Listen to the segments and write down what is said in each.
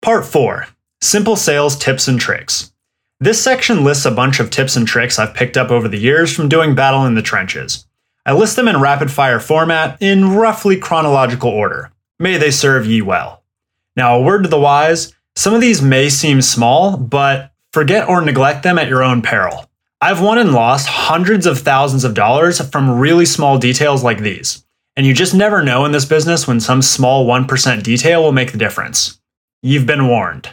Part 4. Simple Sales Tips and Tricks. This section lists a bunch of tips and tricks I've picked up over the years from doing battle in the trenches. I list them in rapid-fire format in roughly chronological order. May they serve ye well. Now, a word to the wise, some of these may seem small, but forget or neglect them at your own peril. I've won and lost hundreds of thousands of dollars from really small details like these. And you just never know in this business when some small 1% detail will make the difference. You've been warned.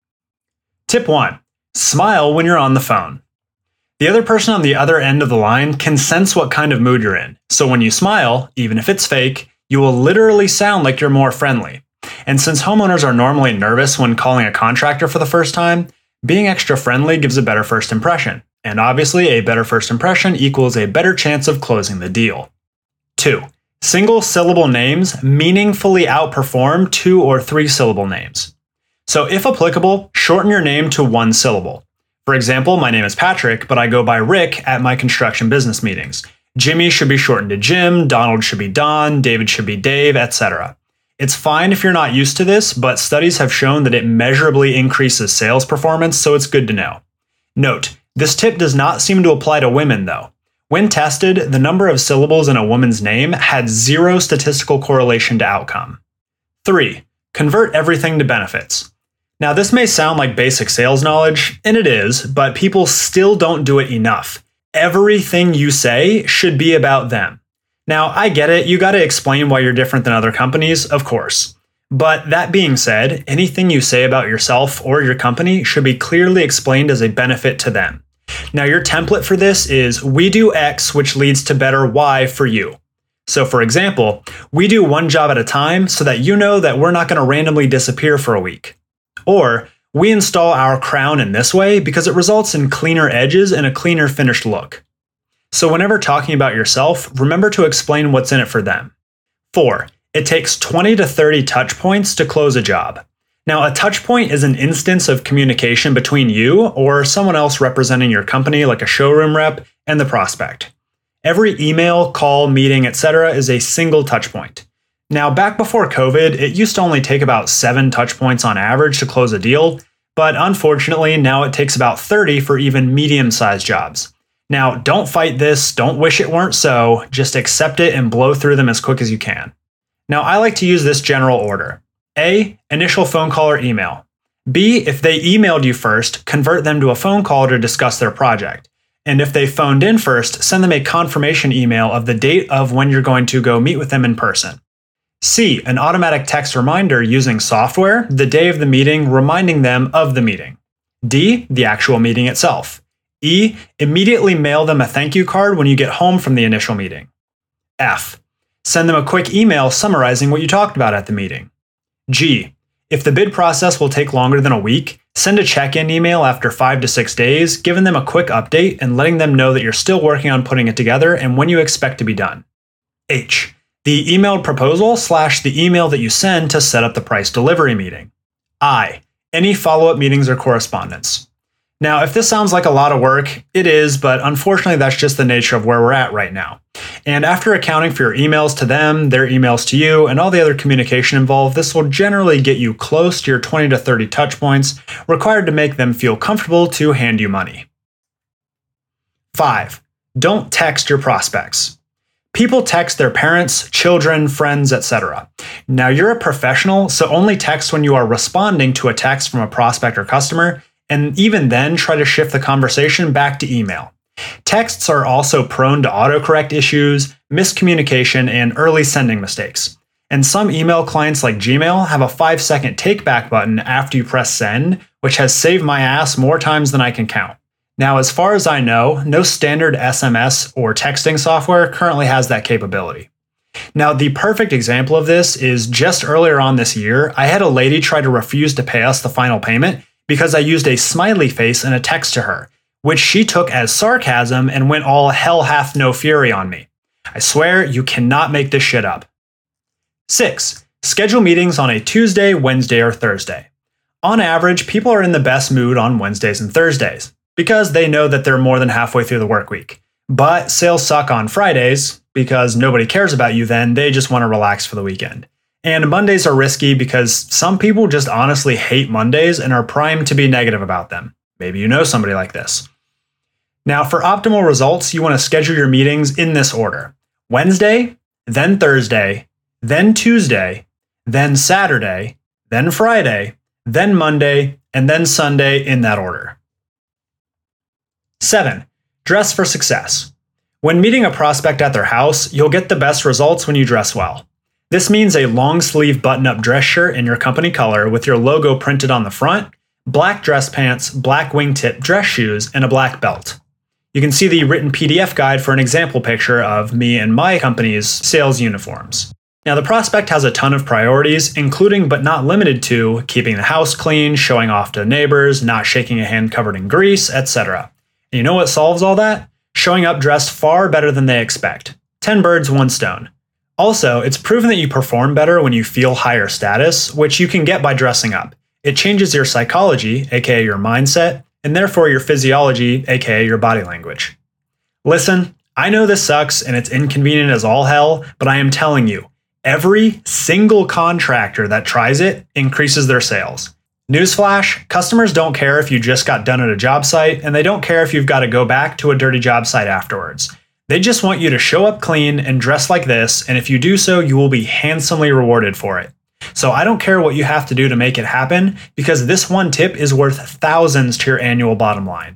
Tip 1. Smile when you're on the phone. The other person on the other end of the line can sense what kind of mood you're in. So when you smile, even if it's fake, you will literally sound like you're more friendly. And since homeowners are normally nervous when calling a contractor for the first time, being extra friendly gives a better first impression. And obviously, a better first impression equals a better chance of closing the deal. 2. Single-syllable names meaningfully outperform 2 or 3-syllable names. So if applicable, shorten your name to 1 syllable. For example, my name is Patrick, but I go by Rick at my construction business meetings. Jimmy should be shortened to Jim, Donald should be Don, David should be Dave, etc. It's fine if you're not used to this, but studies have shown that it measurably increases sales performance, so it's good to know. Note, this tip does not seem to apply to women though. When tested, the number of syllables in a woman's name had 0 statistical correlation to outcome. 3. Convert everything to benefits. Now, this may sound like basic sales knowledge, and it is, but people still don't do it enough. Everything you say should be about them. Now, I get it, you gotta explain why you're different than other companies, of course. But that being said, anything you say about yourself or your company should be clearly explained as a benefit to them. Now, your template for this is, we do X, which leads to better Y for you. So for example, we do one job at a time so that you know that we're not gonna randomly disappear for a week. Or, we install our crown in this way because it results in cleaner edges and a cleaner finished look. So whenever talking about yourself, remember to explain what's in it for them. 4. It takes 20 to 30 touch points to close a job. Now, a touch point is an instance of communication between you or someone else representing your company, like a showroom rep, and the prospect. Every email, call, meeting, etc. is a single touch point. Now, back before COVID, it used to only take about 7 touch points on average to close a deal, but unfortunately, now it takes about 30 for even medium-sized jobs. Now, don't fight this, don't wish it weren't so, just accept it and blow through them as quick as you can. Now, I like to use this general order. A. Initial phone call or email. B. If they emailed you first, convert them to a phone call to discuss their project. And if they phoned in first, send them a confirmation email of the date of when you're going to go meet with them in person. C. An automatic text reminder using software the day of the meeting, reminding them of the meeting. D. The actual meeting itself. E. Immediately mail them a thank you card when you get home from the initial meeting. F. Send them a quick email summarizing what you talked about at the meeting. G. If the bid process will take longer than a week, send a check-in email after 5 to 6 days, giving them a quick update and letting them know that you're still working on putting it together and when you expect to be done. H. The emailed proposal / the email that you send to set up the price delivery meeting. I. Any follow-up meetings or correspondence. Now, if this sounds like a lot of work, it is, but unfortunately that's just the nature of where we're at right now. And after accounting for your emails to them, their emails to you, and all the other communication involved, this will generally get you close to your 20 to 30 touch points required to make them feel comfortable to hand you money. 5. Don't text your prospects. People text their parents, children, friends, etc. Now, you're a professional, so only text when you are responding to a text from a prospect or customer, and even then try to shift the conversation back to email. Texts are also prone to autocorrect issues, miscommunication, and early sending mistakes. And some email clients like Gmail have a 5-second take back button after you press send, which has saved my ass more times than I can count. Now, as far as I know, no standard SMS or texting software currently has that capability. Now, the perfect example of this is just earlier on this year, I had a lady try to refuse to pay us the final payment because I used a smiley face in a text to her, which she took as sarcasm and went all hell hath no fury on me. I swear, you cannot make this shit up. 6. Schedule meetings on a Tuesday, Wednesday, or Thursday. On average, people are in the best mood on Wednesdays and Thursdays, because they know that they're more than halfway through the work week. But sales suck on Fridays, because nobody cares about you then, they just want to relax for the weekend. And Mondays are risky because some people just honestly hate Mondays and are primed to be negative about them. Maybe you know somebody like this. Now, for optimal results, you want to schedule your meetings in this order: Wednesday, then Thursday, then Tuesday, then Saturday, then Friday, then Monday, and then Sunday in that order. 7. Dress for success. When meeting a prospect at their house, you'll get the best results when you dress well. This means a long-sleeve button-up dress shirt in your company color with your logo printed on the front, black dress pants, black wingtip dress shoes, and a black belt. You can see the written PDF guide for an example picture of me and my company's sales uniforms. Now, the prospect has a ton of priorities, including but not limited to keeping the house clean, showing off to neighbors, not shaking a hand covered in grease, etc. And you know what solves all that? Showing up dressed far better than they expect. 10 birds, 1 stone. Also, it's proven that you perform better when you feel higher status, which you can get by dressing up. It changes your psychology, aka your mindset, and therefore your physiology, aka your body language. Listen, I know this sucks and it's inconvenient as all hell, but I am telling you, every single contractor that tries it increases their sales. Newsflash, customers don't care if you just got done at a job site, and they don't care if you've got to go back to a dirty job site afterwards. They just want you to show up clean and dress like this, and if you do so, you will be handsomely rewarded for it. So I don't care what you have to do to make it happen, because this one tip is worth thousands to your annual bottom line.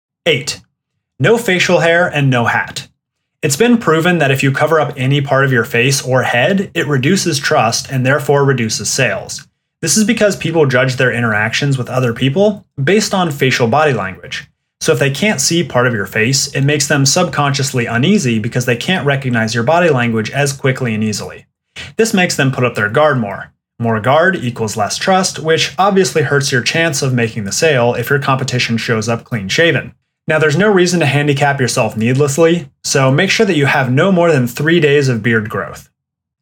8. No facial hair and no hat. It's been proven that if you cover up any part of your face or head, it reduces trust and therefore reduces sales. This is because people judge their interactions with other people based on facial body language. So if they can't see part of your face, it makes them subconsciously uneasy because they can't recognize your body language as quickly and easily. This makes them put up their guard more. More guard equals less trust, which obviously hurts your chance of making the sale if your competition shows up clean shaven. Now, there's no reason to handicap yourself needlessly, so make sure that you have no more than 3 days of beard growth.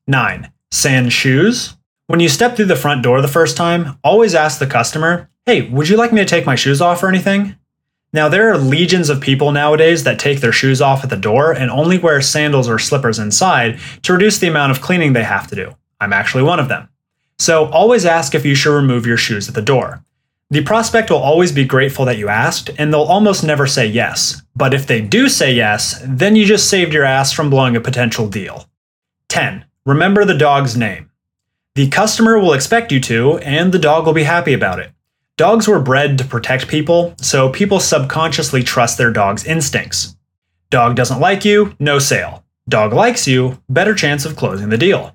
9. Sans shoes. When you step through the front door the first time, always ask the customer, "Hey, would you like me to take my shoes off or anything?" Now, there are legions of people nowadays that take their shoes off at the door and only wear sandals or slippers inside to reduce the amount of cleaning they have to do. I'm actually one of them. So always ask if you should remove your shoes at the door. The prospect will always be grateful that you asked, and they'll almost never say yes. But if they do say yes, then you just saved your ass from blowing a potential deal. 10. Remember the dog's name. The customer will expect you to, and the dog will be happy about it. Dogs were bred to protect people, so people subconsciously trust their dog's instincts. Dog doesn't like you, no sale. Dog likes you, better chance of closing the deal.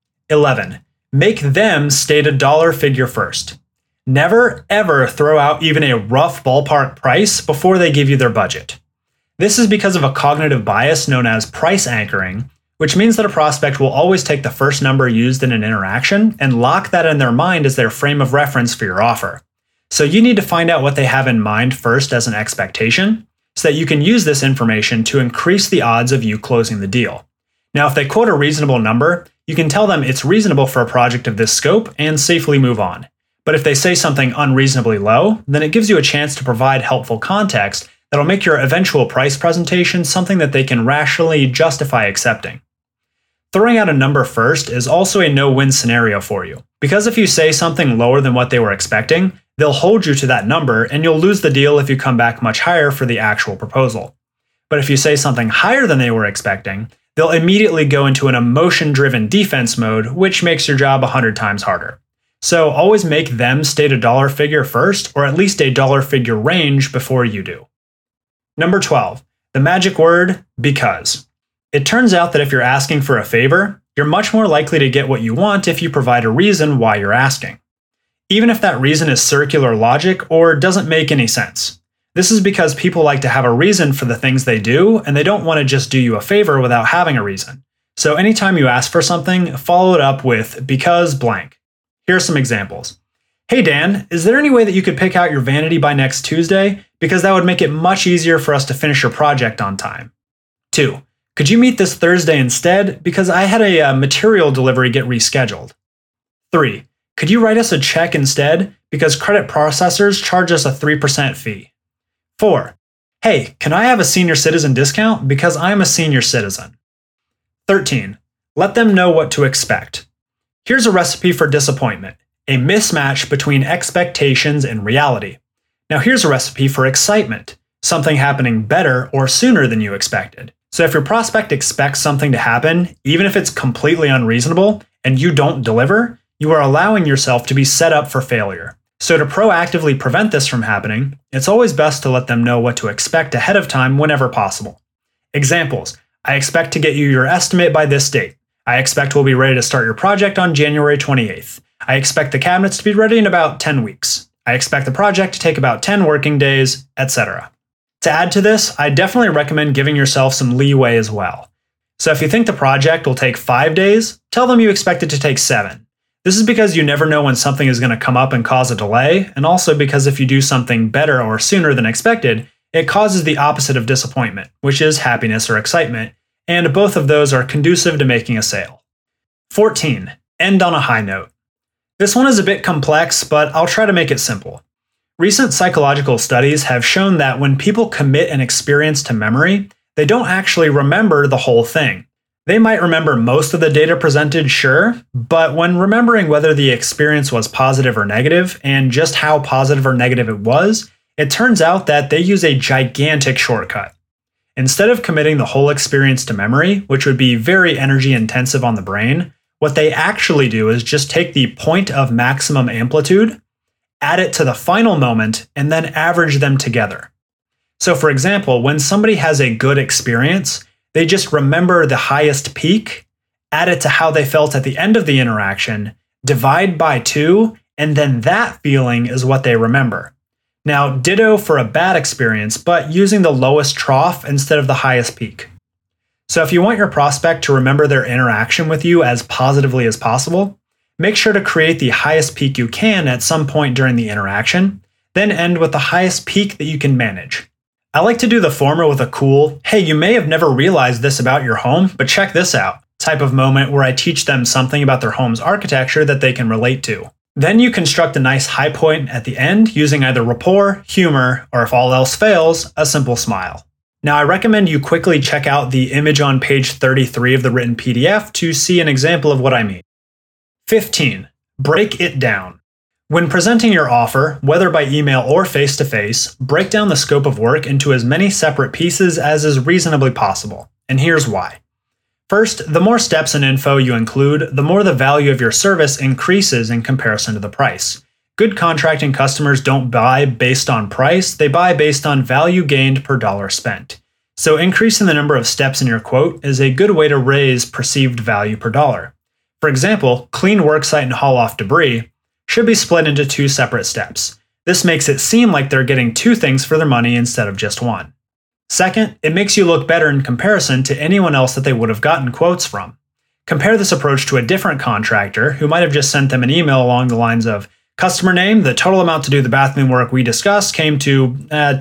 11. Make them state a dollar figure first. Never, ever throw out even a rough ballpark price before they give you their budget. This is because of a cognitive bias known as price anchoring, which means that a prospect will always take the first number used in an interaction and lock that in their mind as their frame of reference for your offer. So you need to find out what they have in mind first as an expectation, so that you can use this information to increase the odds of you closing the deal. Now, if they quote a reasonable number, you can tell them it's reasonable for a project of this scope and safely move on. But if they say something unreasonably low, then it gives you a chance to provide helpful context that'll make your eventual price presentation something that they can rationally justify accepting. Throwing out a number first is also a no-win scenario for you, because if you say something lower than what they were expecting, they'll hold you to that number and you'll lose the deal if you come back much higher for the actual proposal. But if you say something higher than they were expecting, they'll immediately go into an emotion-driven defense mode, which makes your job 100 times harder. So always make them state a dollar figure first, or at least a dollar figure range before you do. Number 12, the magic word, because. It turns out that if you're asking for a favor, you're much more likely to get what you want if you provide a reason why you're asking. Even if that reason is circular logic or doesn't make any sense. This is because people like to have a reason for the things they do, and they don't want to just do you a favor without having a reason. So anytime you ask for something, follow it up with because blank. Here are some examples. Hey Dan, is there any way that you could pick out your vanity by next Tuesday? Because that would make it much easier for us to finish your project on time. 2. Could you meet this Thursday instead? Because I had a material delivery get rescheduled. 3. Could you write us a check instead? Because credit processors charge us a 3% fee. 4. Hey, can I have a senior citizen discount? Because I'm a senior citizen. 13. Let them know what to expect. Here's a recipe for disappointment: a mismatch between expectations and reality. Now here's a recipe for excitement: something happening better or sooner than you expected. So if your prospect expects something to happen, even if it's completely unreasonable, and you don't deliver, you are allowing yourself to be set up for failure. So to proactively prevent this from happening, it's always best to let them know what to expect ahead of time whenever possible. Examples: I expect to get you your estimate by this date. I expect we'll be ready to start your project on January 28th. I expect the cabinets to be ready in about 10 weeks. I expect the project to take about 10 working days, etc. To add to this, I definitely recommend giving yourself some leeway as well. So if you think the project will take 5 days, tell them you expect it to take 7. This is because you never know when something is going to come up and cause a delay, and also because if you do something better or sooner than expected, it causes the opposite of disappointment, which is happiness or excitement, and both of those are conducive to making a sale. 14. End on a high note. This one is a bit complex, but I'll try to make it simple. Recent psychological studies have shown that when people commit an experience to memory, they don't actually remember the whole thing. They might remember most of the data presented, sure, but when remembering whether the experience was positive or negative, and just how positive or negative it was, it turns out that they use a gigantic shortcut. Instead of committing the whole experience to memory, which would be very energy intensive on the brain, what they actually do is just take the point of maximum amplitude, add it to the final moment, and then average them together. So for example, when somebody has a good experience, they just remember the highest peak, add it to how they felt at the end of the interaction, divide by 2, and then that feeling is what they remember. Now, ditto for a bad experience, but using the lowest trough instead of the highest peak. So if you want your prospect to remember their interaction with you as positively as possible, make sure to create the highest peak you can at some point during the interaction, then end with the highest peak that you can manage. I like to do the former with a cool, "Hey, you may have never realized this about your home, but check this out," type of moment where I teach them something about their home's architecture that they can relate to. Then you construct a nice high point at the end using either rapport, humor, or if all else fails, a simple smile. Now I recommend you quickly check out the image on page 33 of the written PDF to see an example of what I mean. 15. Break it down. When presenting your offer, whether by email or face-to-face, break down the scope of work into as many separate pieces as is reasonably possible. And here's why. First, the more steps and info you include, the more the value of your service increases in comparison to the price. Good contracting customers don't buy based on price, they buy based on value gained per dollar spent. So increasing the number of steps in your quote is a good way to raise perceived value per dollar. For example, clean worksite and haul off debris should be split into 2 separate steps. This makes it seem like they're getting 2 things for their money instead of just 1. Second, it makes you look better in comparison to anyone else that they would have gotten quotes from. Compare this approach to a different contractor who might have just sent them an email along the lines of, "Customer name, the total amount to do the bathroom work we discussed came to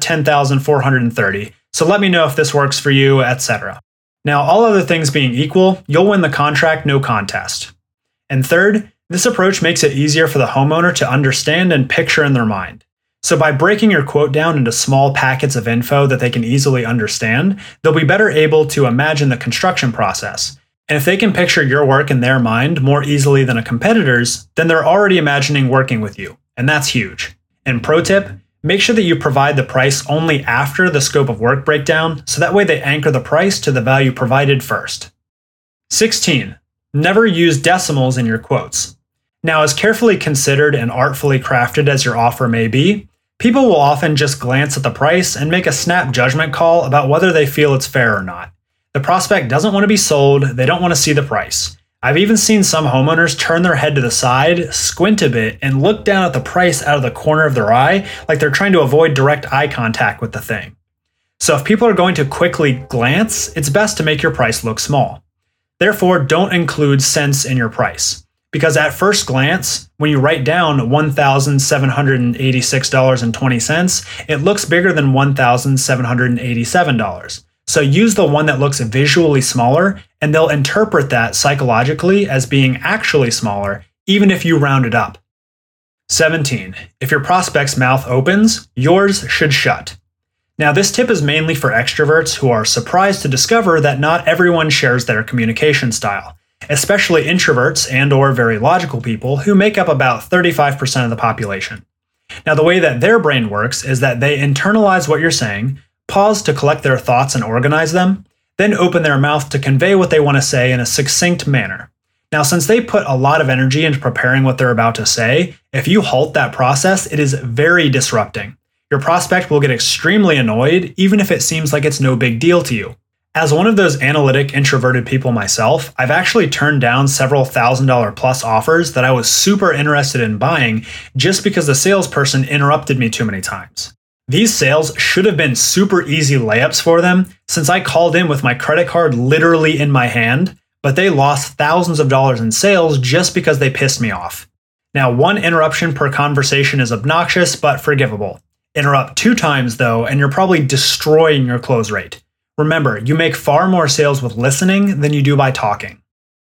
$10,430, so let me know if this works for you, etc." Now, all other things being equal, you'll win the contract no contest. And third, this approach makes it easier for the homeowner to understand and picture in their mind. So by breaking your quote down into small packets of info that they can easily understand, they'll be better able to imagine the construction process. And if they can picture your work in their mind more easily than a competitor's, then they're already imagining working with you. And that's huge. And pro tip, make sure that you provide the price only after the scope of work breakdown, so that way they anchor the price to the value provided first. 16. Never use decimals in your quotes. Now, as carefully considered and artfully crafted as your offer may be, people will often just glance at the price and make a snap judgment call about whether they feel it's fair or not. The prospect doesn't want to be sold, they don't want to see the price. I've even seen some homeowners turn their head to the side, squint a bit, and look down at the price out of the corner of their eye like they're trying to avoid direct eye contact with the thing. So if people are going to quickly glance, it's best to make your price look small. Therefore, don't include cents in your price. Because at first glance, when you write down $1,786.20, it looks bigger than $1,787. So use the one that looks visually smaller, and they'll interpret that psychologically as being actually smaller, even if you round it up. 17. If your prospect's mouth opens, yours should shut. Now, this tip is mainly for extroverts who are surprised to discover that not everyone shares their communication style. especially introverts and/or very logical people who make up about 35% of the population. Now, the way that their brain works is that they internalize what you're saying, pause to collect their thoughts and organize them, then open their mouth to convey what they want to say in a succinct manner. Now, since they put a lot of energy into preparing what they're about to say, if you halt that process, it is very disrupting. Your prospect will get extremely annoyed, even if it seems like it's no big deal to you. As one of those analytic, introverted people myself, I've actually turned down several $1,000 plus offers that I was super interested in buying just because the salesperson interrupted me too many times. These sales should have been super easy layups for them, since I called in with my credit card literally in my hand, but they lost thousands of dollars in sales just because they pissed me off. Now, one interruption per conversation is obnoxious but forgivable. Interrupt 2 times though, and you're probably destroying your close rate. Remember, you make far more sales with listening than you do by talking.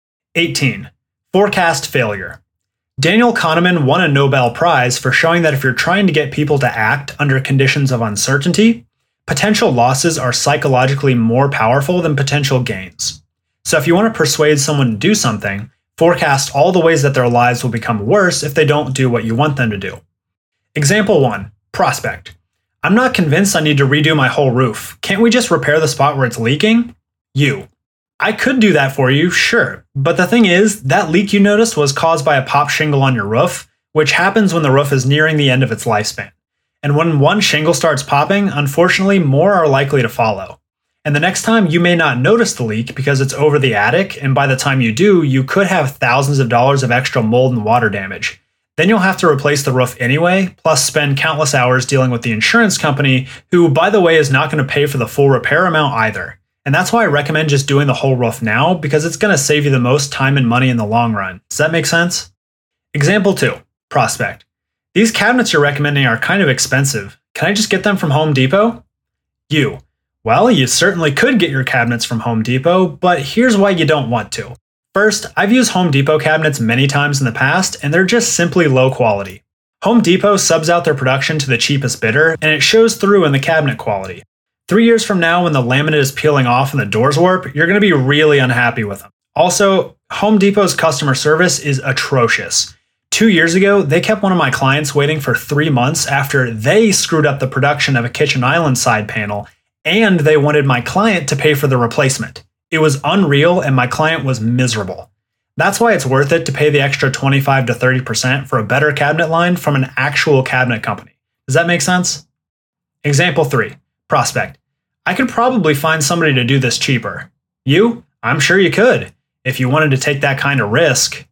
18. Forecast failure. Daniel Kahneman won a Nobel Prize for showing that if you're trying to get people to act under conditions of uncertainty, potential losses are psychologically more powerful than potential gains. So if you want to persuade someone to do something, forecast all the ways that their lives will become worse if they don't do what you want them to do. Example 1. Prospect. I'm not convinced I need to redo my whole roof. Can't we just repair the spot where it's leaking? You. I could do that for you, sure. But the thing is, that leak you noticed was caused by a pop shingle on your roof, which happens when the roof is nearing the end of its lifespan. And when one shingle starts popping, unfortunately, more are likely to follow. And the next time you may not notice the leak because it's over the attic, and by the time you do, you could have thousands of dollars of extra mold and water damage. Then you'll have to replace the roof anyway, plus spend countless hours dealing with the insurance company, who, by the way, is not going to pay for the full repair amount either. And that's why I recommend just doing the whole roof now, because it's going to save you the most time and money in the long run. Does that make sense? Example 2. Prospect. These cabinets you're recommending are kind of expensive. Can I just get them from Home Depot? You. Well, you certainly could get your cabinets from Home Depot, but here's why you don't want to. First, I've used Home Depot cabinets many times in the past, and they're just simply low quality. Home Depot subs out their production to the cheapest bidder, and it shows through in the cabinet quality. 3 years from now, when the laminate is peeling off and the doors warp, you're going to be really unhappy with them. Also, Home Depot's customer service is atrocious. 2 years ago, they kept one of my clients waiting for 3 months after they screwed up the production of a kitchen island side panel, and they wanted my client to pay for the replacement. It was unreal, and my client was miserable. That's why it's worth it to pay the extra 25 to 30% for a better cabinet line from an actual cabinet company. Does that make sense? Example 3. Prospect. I could probably find somebody to do this cheaper. You? I'm sure you could, if you wanted to take that kind of risk.